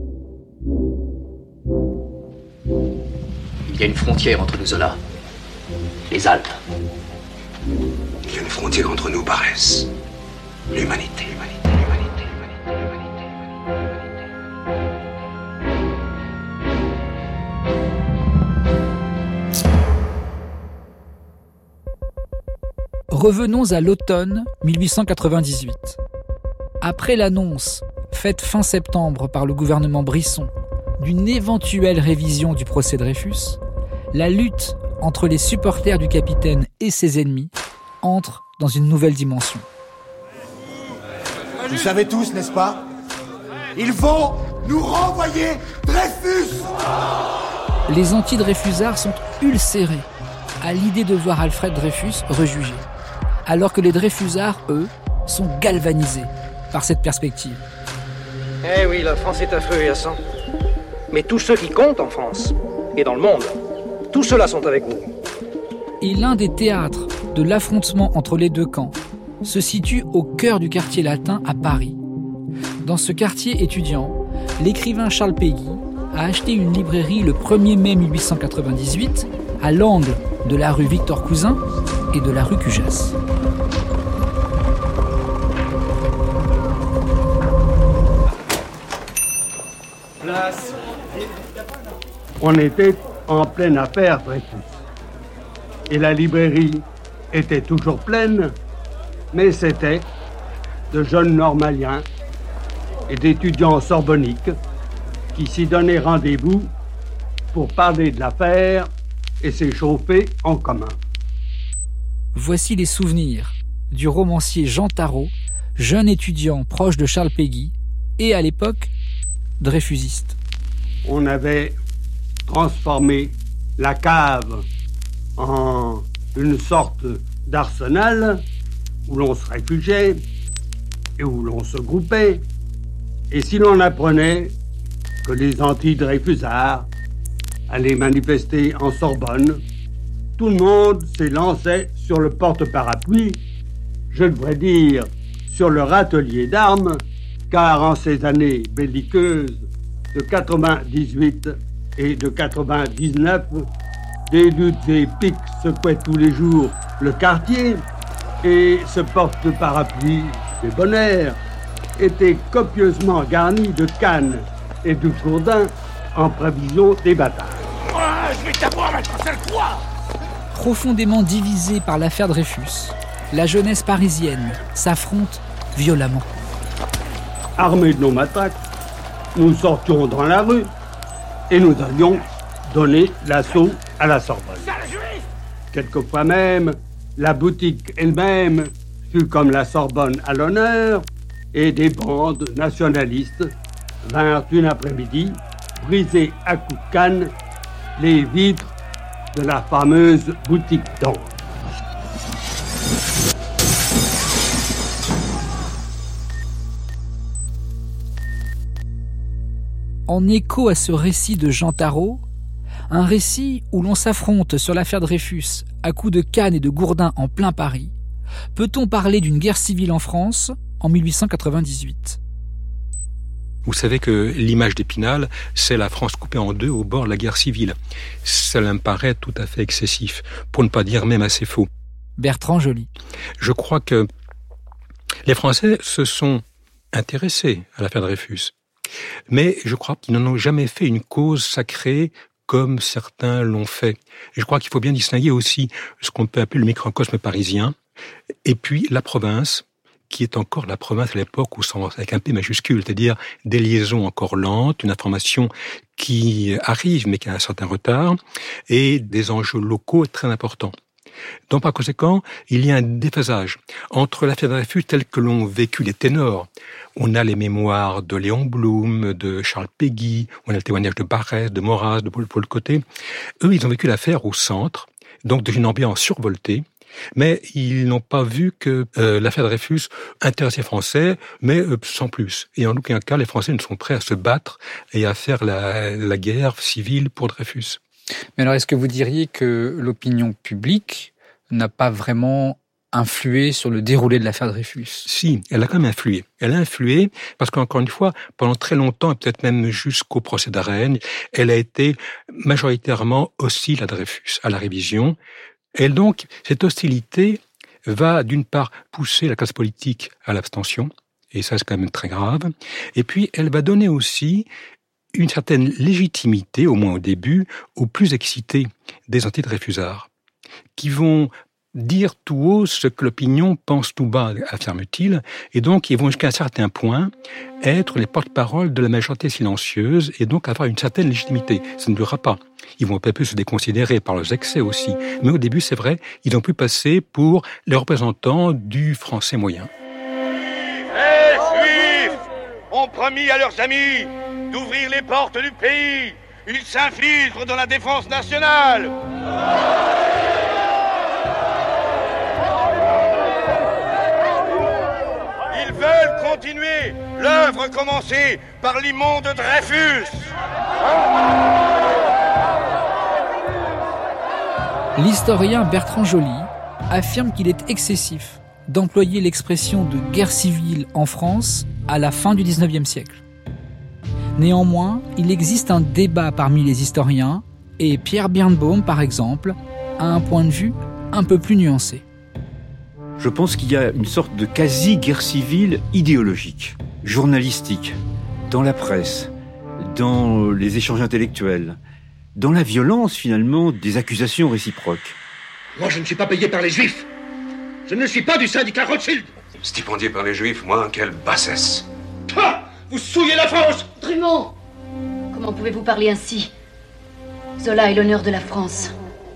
Il y a une frontière entre nous, Zola. Les Alpes. Il y a une frontière entre nous, Barrès. L'humanité. Revenons à l'automne 1898. Après l'annonce, faite fin septembre par le gouvernement Brisson, d'une éventuelle révision du procès Dreyfus, la lutte entre les supporters du capitaine et ses ennemis entre dans une nouvelle dimension. Vous savez tous, n'est-ce pas? Il faut nous renvoyer Dreyfus! Les anti-Dreyfusards sont ulcérés à l'idée de voir Alfred Dreyfus rejugé, alors que les Dreyfusards, eux, sont galvanisés par cette perspective. Eh oui, la France est à feu et à sang. Mais tous ceux qui comptent en France et dans le monde, tous ceux-là sont avec vous. Et l'un des théâtres de l'affrontement entre les deux camps se situe au cœur du quartier latin à Paris. Dans ce quartier étudiant, l'écrivain Charles Péguy a acheté une librairie le 1er mai 1898 à l'angle de la rue Victor Cousin et de la rue Cujas. Place. On était en pleine affaire, Dreyfus. Et la librairie était toujours pleine, mais c'était de jeunes normaliens et d'étudiants sorbonniques qui s'y donnaient rendez-vous pour parler de l'affaire et s'échauffer en commun. Voici les souvenirs du romancier Jean Tarot, jeune étudiant proche de Charles Péguy et à l'époque dreyfusiste. On avait transformé la cave en une sorte d'arsenal où l'on se réfugiait et où l'on se groupait. Et si l'on apprenait que les anti-Dreyfusards allaient manifester en Sorbonne, tout le monde s'élançait sur le porte-parapluie, je devrais dire sur leur atelier d'armes, car en ces années belliqueuses de 98 et de 99, des luttes épiques secouaient tous les jours le quartier et ce porte-parapluie débonnaire était copieusement garni de cannes et de gourdins en prévision des batailles. Je vais t'avoir maintenant, sale quoi! Profondément divisée par l'affaire Dreyfus, la jeunesse parisienne s'affronte violemment. Armés de nos matraques, nous sortions dans la rue et nous allions donner l'assaut à la Sorbonne. Quelquefois même, la boutique elle-même fut comme la Sorbonne à l'honneur et des bandes nationalistes vinrent une après-midi briser à coups de canne les vitres de la fameuse boutique d'Ange. En écho à ce récit de Jean Tarot, un récit où l'on s'affronte sur l'affaire Dreyfus à coups de canne et de gourdin en plein Paris, peut-on parler d'une guerre civile en France en 1898 ? Vous savez que l'image d'Épinal, c'est la France coupée en deux au bord de la guerre civile. Cela me paraît tout à fait excessif, pour ne pas dire même assez faux. Bertrand Joly. Je crois que les Français se sont intéressés à l'affaire Dreyfus. Mais je crois qu'ils n'en ont jamais fait une cause sacrée comme certains l'ont fait. Et je crois qu'il faut bien distinguer aussi ce qu'on peut appeler le microcosme parisien et puis la province, qui est encore la province à l'époque où avec un P majuscule, c'est-à-dire des liaisons encore lentes, une information qui arrive mais qui a un certain retard, et des enjeux locaux très importants. Donc par conséquent, il y a un déphasage entre l'affaire Dreyfus telle que l'ont vécu les ténors. On a les mémoires de Léon Blum, de Charles Péguy, on a le témoignage de Barrès, de Maurras, de Paul Côté. Eux, ils ont vécu l'affaire au centre, donc dans une ambiance survoltée, mais ils n'ont pas vu que l'affaire Dreyfus intéressait les Français, mais sans plus. Et en aucun cas, les Français ne sont prêts à se battre et à faire la guerre civile pour Dreyfus. Mais alors, est-ce que vous diriez que l'opinion publique n'a pas vraiment influé sur le déroulé de l'affaire Dreyfus? Si, elle a quand même influé. Elle a influé parce qu'encore une fois, pendant très longtemps, et peut-être même jusqu'au procès d'Arène, elle a été majoritairement hostile à Dreyfus, à la révision. Et donc, cette hostilité va d'une part pousser la classe politique à l'abstention, et ça c'est quand même très grave, et puis elle va donner aussi une certaine légitimité, au moins au début, aux plus excités des anti-Dreyfusards, qui vont dire tout haut ce que l'opinion pense tout bas, affirme-t-il, et donc ils vont jusqu'à un certain point être les porte-parole de la majorité silencieuse et donc avoir une certaine légitimité. Ça ne durera pas. Ils vont un peu se déconsidérer par leurs excès aussi. Mais au début, c'est vrai, ils ont pu passer pour les représentants du français moyen. Les Juifs ont promis à leurs amis d'ouvrir les portes du pays. Ils s'infiltrent dans la défense nationale. Ils veulent continuer l'œuvre commencée par l'immonde Dreyfus. L'historien Bertrand Joly affirme qu'il est excessif d'employer l'expression de guerre civile en France à la fin du XIXe siècle. Néanmoins, il existe un débat parmi les historiens et Pierre Birnbaum, par exemple, a un point de vue un peu plus nuancé. Je pense qu'il y a une sorte de quasi-guerre civile idéologique, journalistique, dans la presse, dans les échanges intellectuels, dans la violence, finalement, des accusations réciproques. Moi, je ne suis pas payé par les Juifs. Je ne suis pas du syndicat Rothschild. Stipendié par les Juifs, moi, quelle bassesse. Ah, vous souillez la France. Drummond, comment pouvez-vous parler ainsi? Zola est l'honneur de la France.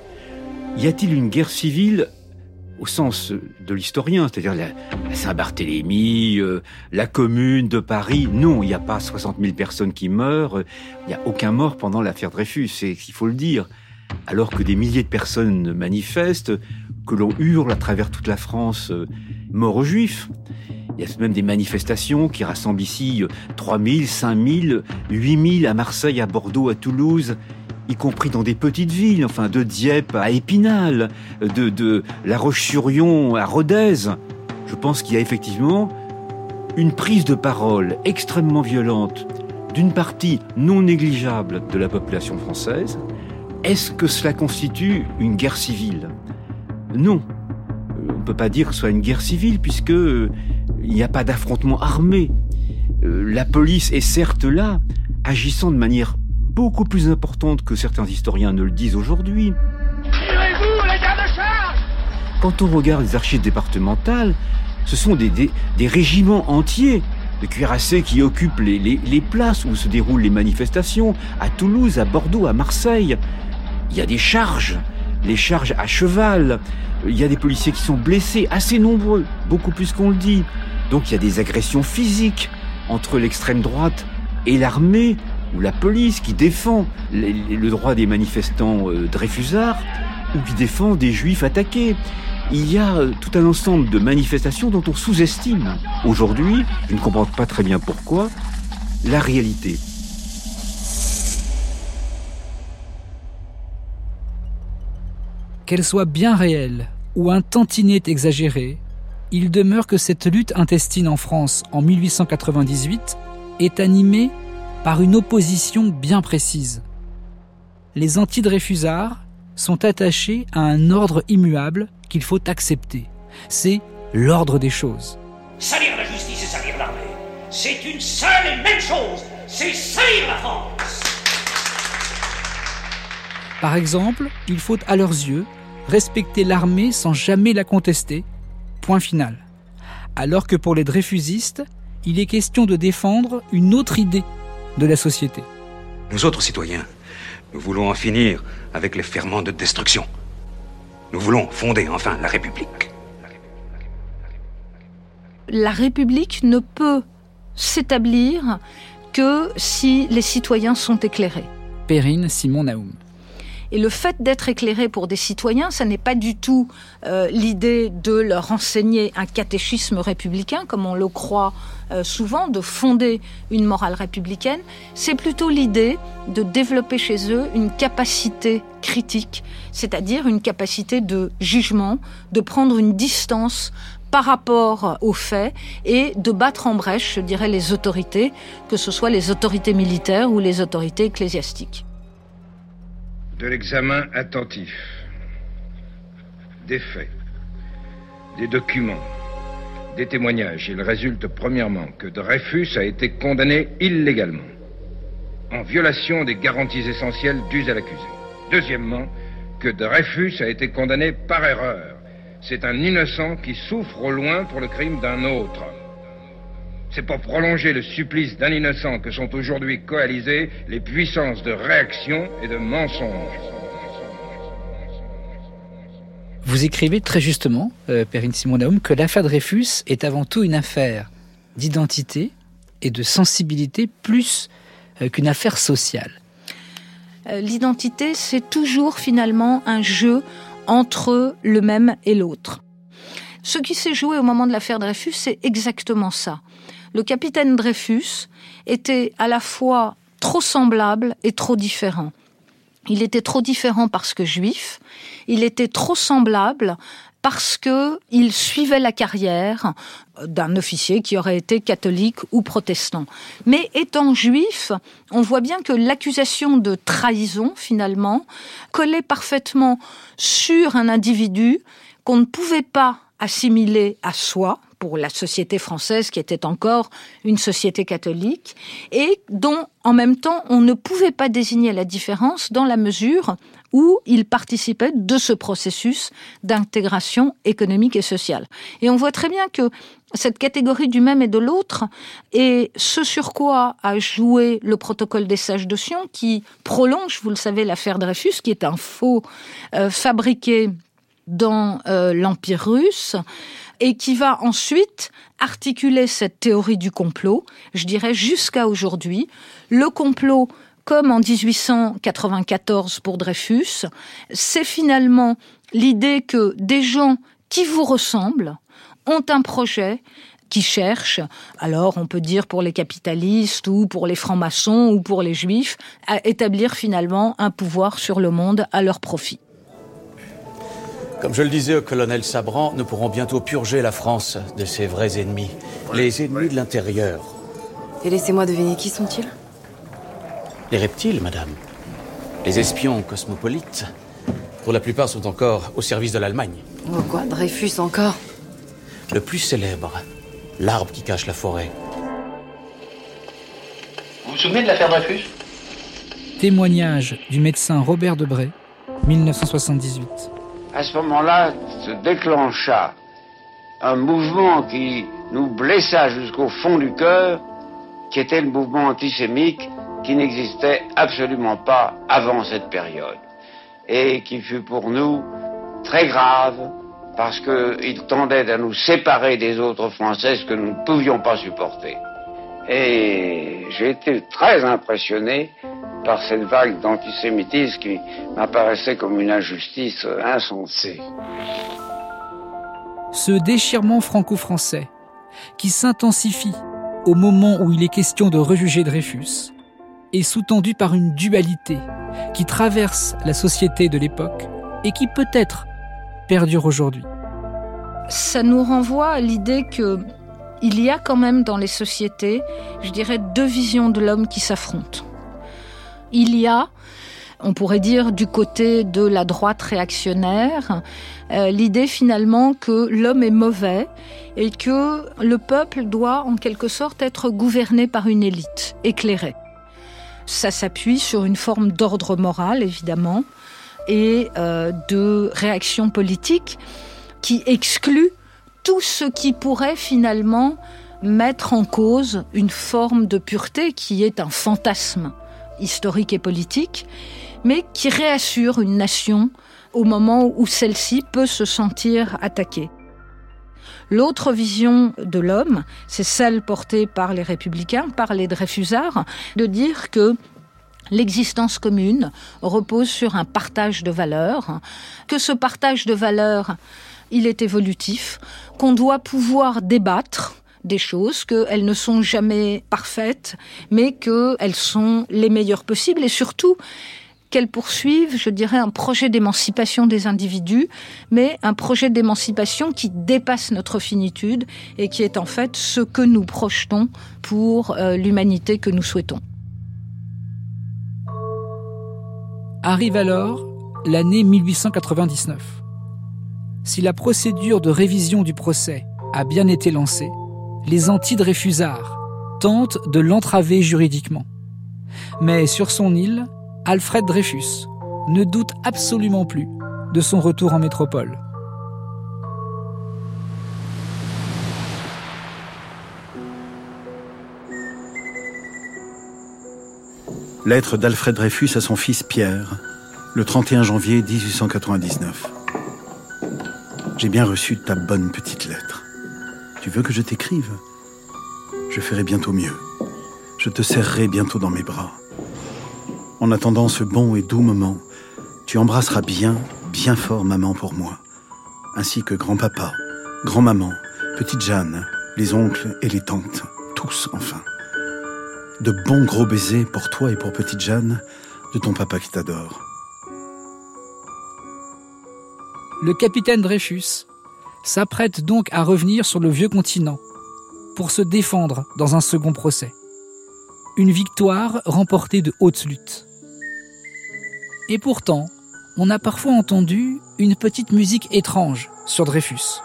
Y a-t-il une guerre civile au sens de l'historien, c'est-à-dire la Saint-Barthélemy, la Commune de Paris? Non, il n'y a pas 60 000 personnes qui meurent, il n'y a aucun mort pendant l'affaire Dreyfus, il faut le dire. Alors que des milliers de personnes manifestent, que l'on hurle à travers toute la France mort aux Juifs. Il y a même des manifestations qui rassemblent ici 3 000, 5 000, 8 000 à Marseille, à Bordeaux, à Toulouse, y compris dans des petites villes, enfin de Dieppe à Épinal, de La Roche-sur-Yon à Rodez. Je pense qu'il y a effectivement une prise de parole extrêmement violente d'une partie non négligeable de la population française. Est-ce que cela constitue une guerre civile? Non. On ne peut pas dire que ce soit une guerre civile puisque il n'y a pas d'affrontement armé. La police est certes là, agissant de manière beaucoup plus importante que certains historiens ne le disent aujourd'hui. Tirez-vous, les gars de charge! Quand on regarde les archives départementales, ce sont des régiments entiers de cuirassés qui occupent les places où se déroulent les manifestations, à Toulouse, à Bordeaux, à Marseille. Il y a des charges, les charges à cheval. Il y a des policiers qui sont blessés, assez nombreux, beaucoup plus qu'on le dit. Donc il y a des agressions physiques entre l'extrême droite et l'armée, ou la police qui défend le droit des manifestants dreyfusards, ou qui défend des juifs attaqués. Il y a tout un ensemble de manifestations dont on sous-estime aujourd'hui, je ne comprends pas très bien pourquoi, la réalité. Qu'elle soit bien réelle ou un tantinet exagéré, il demeure que cette lutte intestine en France en 1898 est animée par une opposition bien précise. Les anti-dreyfusards sont attachés à un ordre immuable qu'il faut accepter. C'est l'ordre des choses. Salir la justice et salir l'armée, c'est une seule et même chose, c'est salir la France. Par exemple, il faut à leurs yeux respecter l'armée sans jamais la contester, point final. Alors que pour les dreyfusistes, il est question de défendre une autre idée de la société. Nous autres citoyens, nous voulons en finir avec les ferments de destruction. Nous voulons fonder enfin la République. La République ne peut s'établir que si les citoyens sont éclairés. Perrine Simon Naoum. Et le fait d'être éclairé pour des citoyens, ça n'est pas du tout l'idée de leur enseigner un catéchisme républicain, comme on le croit souvent, de fonder une morale républicaine. C'est plutôt l'idée de développer chez eux une capacité critique, c'est-à-dire une capacité de jugement, de prendre une distance par rapport aux faits et de battre en brèche, je dirais, les autorités, que ce soit les autorités militaires ou les autorités ecclésiastiques. De l'examen attentif, des faits, des documents, des témoignages, il résulte premièrement que Dreyfus a été condamné illégalement, en violation des garanties essentielles dues à l'accusé. Deuxièmement, que Dreyfus a été condamné par erreur, c'est un innocent qui souffre au loin pour le crime d'un autre. C'est pour prolonger le supplice d'un innocent que sont aujourd'hui coalisées les puissances de réaction et de mensonge. Vous écrivez très justement, Perrine Simon-Naoum, que l'affaire Dreyfus est avant tout une affaire d'identité et de sensibilité plus qu'une affaire sociale. L'identité, c'est toujours finalement un jeu entre le même et l'autre. Ce qui s'est joué au moment de l'affaire Dreyfus, c'est exactement ça. Le capitaine Dreyfus était à la fois trop semblable et trop différent. Il était trop différent parce que juif, il était trop semblable parce que il suivait la carrière d'un officier qui aurait été catholique ou protestant. Mais étant juif, on voit bien que l'accusation de trahison, finalement, collait parfaitement sur un individu qu'on ne pouvait pas assimiler à soi, pour la société française qui était encore une société catholique, et dont, en même temps, on ne pouvait pas désigner la différence dans la mesure où il participait de ce processus d'intégration économique et sociale. Et on voit très bien que cette catégorie du même et de l'autre est ce sur quoi a joué le protocole des sages de Sion, qui prolonge, vous le savez, l'affaire Dreyfus, qui est un faux fabriqué dans l'Empire russe, et qui va ensuite articuler cette théorie du complot, je dirais jusqu'à aujourd'hui. Le complot, comme en 1894 pour Dreyfus, c'est finalement l'idée que des gens qui vous ressemblent ont un projet qui cherche, alors on peut dire pour les capitalistes ou pour les francs-maçons ou pour les juifs, à établir finalement un pouvoir sur le monde à leur profit. Comme je le disais au colonel Sabran, nous pourrons bientôt purger la France de ses vrais ennemis, les ennemis de l'intérieur. Et laissez-moi deviner, qui sont-ils? Les reptiles, madame. Les espions cosmopolites. Pour la plupart sont encore au service de l'Allemagne. Oh quoi, Dreyfus encore? Le plus célèbre, l'arbre qui cache la forêt. Vous vous souvenez de l'affaire Dreyfus? Témoignage du médecin Robert Debré, 1978. À ce moment-là, se déclencha un mouvement qui nous blessa jusqu'au fond du cœur, qui était le mouvement antisémite qui n'existait absolument pas avant cette période, et qui fut pour nous très grave, parce qu'il tendait à nous séparer des autres Français, ce que nous ne pouvions pas supporter. Et j'ai été très impressionné par cette vague d'antisémitisme qui m'apparaissait comme une injustice insensée. Ce déchirement franco-français, qui s'intensifie au moment où il est question de rejuger Dreyfus, est sous-tendu par une dualité qui traverse la société de l'époque et qui peut-être perdure aujourd'hui. Ça nous renvoie à l'idée qu'il y a quand même dans les sociétés, je dirais, deux visions de l'homme qui s'affrontent. Il y a, on pourrait dire du côté de la droite réactionnaire, l'idée finalement que l'homme est mauvais et que le peuple doit en quelque sorte être gouverné par une élite éclairée. Ça s'appuie sur une forme d'ordre moral évidemment et de réaction politique qui exclut tout ce qui pourrait finalement mettre en cause une forme de pureté qui est un fantasme historique et politique, mais qui réassure une nation au moment où celle-ci peut se sentir attaquée. L'autre vision de l'homme, c'est celle portée par les républicains, par les Dreyfusards, de dire que l'existence commune repose sur un partage de valeurs, que ce partage de valeurs, il est évolutif, qu'on doit pouvoir débattre des choses, qu'elles ne sont jamais parfaites, mais qu'elles sont les meilleures possibles et surtout qu'elles poursuivent, je dirais, un projet d'émancipation des individus, mais un projet d'émancipation qui dépasse notre finitude et qui est en fait ce que nous projetons pour l'humanité que nous souhaitons. Arrive alors l'année 1899. Si la procédure de révision du procès a bien été lancée, les anti-Dreyfusards tentent de l'entraver juridiquement. Mais sur son île, Alfred Dreyfus ne doute absolument plus de son retour en métropole. Lettre d'Alfred Dreyfus à son fils Pierre, le 31 janvier 1899. J'ai bien reçu ta bonne petite lettre. Tu veux que je t'écrive ? Je ferai bientôt mieux. Je te serrerai bientôt dans mes bras. En attendant ce bon et doux moment, tu embrasseras bien, bien fort maman pour moi, ainsi que grand-papa, grand-maman, petite Jeanne, les oncles et les tantes, tous enfin. De bons gros baisers pour toi et pour petite Jeanne, de ton papa qui t'adore. Le capitaine Dreyfus s'apprête donc à revenir sur le vieux continent pour se défendre dans un second procès. Une victoire remportée de haute lutte. Et pourtant, on a parfois entendu une petite musique étrange sur Dreyfus.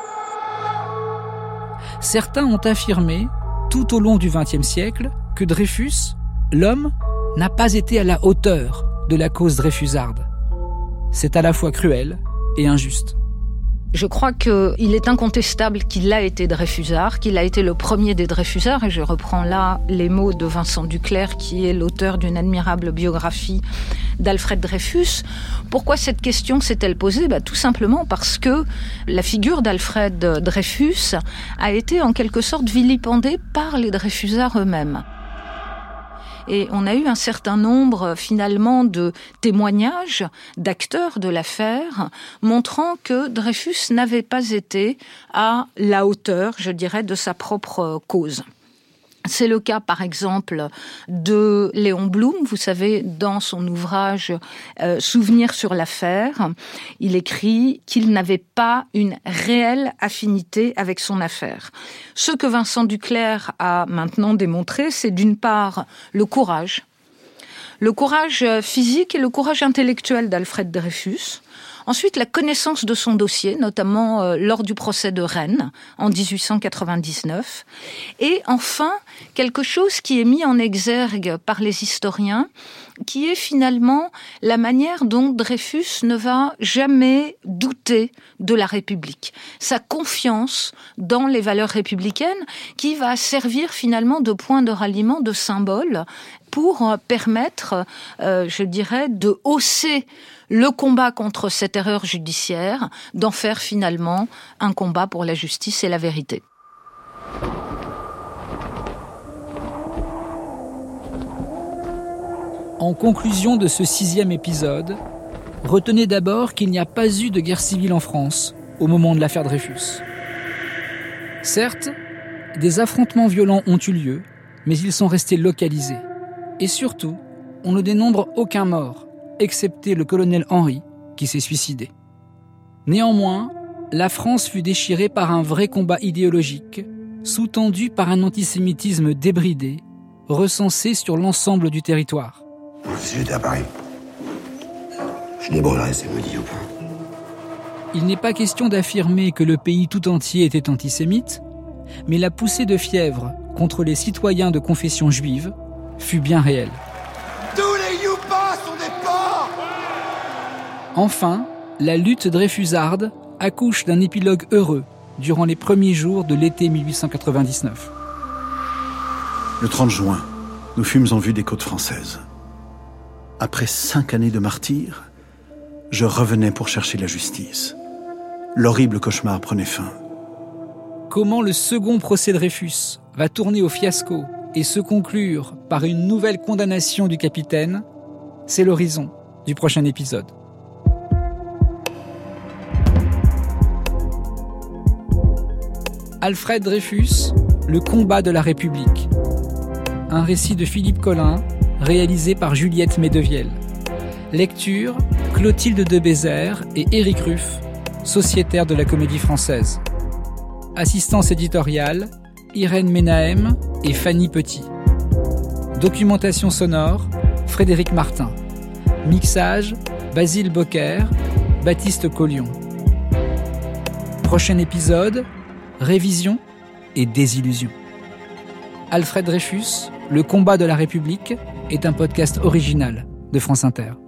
Certains ont affirmé, tout au long du XXe siècle, que Dreyfus, l'homme, n'a pas été à la hauteur de la cause dreyfusarde. C'est à la fois cruel et injuste. Je crois qu'il est incontestable qu'il a été Dreyfusard, qu'il a été le premier des Dreyfusards, et je reprends là les mots de Vincent Duclerc, qui est l'auteur d'une admirable biographie d'Alfred Dreyfus. Pourquoi cette question s'est-elle posée ? Tout simplement parce que la figure d'Alfred Dreyfus a été en quelque sorte vilipendée par les Dreyfusards eux-mêmes. Et on a eu un certain nombre, finalement, de témoignages d'acteurs de l'affaire montrant que Dreyfus n'avait pas été à la hauteur, je dirais, de sa propre cause. C'est le cas, par exemple, de Léon Blum. Vous savez, dans son ouvrage « Souvenirs sur l'affaire », il écrit qu'il n'avait pas une réelle affinité avec son affaire. Ce que Vincent Duclerc a maintenant démontré, c'est d'une part le courage physique et le courage intellectuel d'Alfred Dreyfus. Ensuite, la connaissance de son dossier, notamment lors du procès de Rennes en 1899. Et enfin, quelque chose qui est mis en exergue par les historiens, qui est finalement la manière dont Dreyfus ne va jamais douter de la République. Sa confiance dans les valeurs républicaines qui va servir finalement de point de ralliement, de symbole pour permettre, je dirais, de hausser le combat contre cette erreur judiciaire, d'en faire finalement un combat pour la justice et la vérité. En conclusion de ce 6e épisode, retenez d'abord qu'il n'y a pas eu de guerre civile en France au moment de l'affaire Dreyfus. Certes, des affrontements violents ont eu lieu, mais ils sont restés localisés. Et surtout, on ne dénombre aucun mort, excepté le colonel Henry, qui s'est suicidé. Néanmoins, la France fut déchirée par un vrai combat idéologique, sous-tendu par un antisémitisme débridé, recensé sur l'ensemble du territoire. Si j'étais à Paris, je débrûlerais ces maudits au point. Il n'est pas question d'affirmer que le pays tout entier était antisémite, mais la poussée de fièvre contre les citoyens de confession juive fut bien réelle. Tous les youpas sont des porcs! Enfin, la lutte dreyfusarde accouche d'un épilogue heureux durant les premiers jours de l'été 1899. Le 30 juin, nous fûmes en vue des côtes françaises. Après 5 années de martyrs, je revenais pour chercher la justice. L'horrible cauchemar prenait fin. Comment le second procès Dreyfus va tourner au fiasco et se conclure par une nouvelle condamnation du capitaine, c'est l'horizon du prochain épisode. Alfred Dreyfus, le combat de la République. Un récit de Philippe Collin, réalisé par Juliette Medevielle. Lecture, Clotilde de Bézère et Éric Ruff, sociétaires de la Comédie Française. Assistance éditoriale, Irène Ménahem et Fanny Petit. Documentation sonore, Frédéric Martin. Mixage, Basile Bocquer, Baptiste Collion. Prochain épisode, révision et désillusion. Alfred Dreyfus, le combat de la République, est un podcast original de France Inter.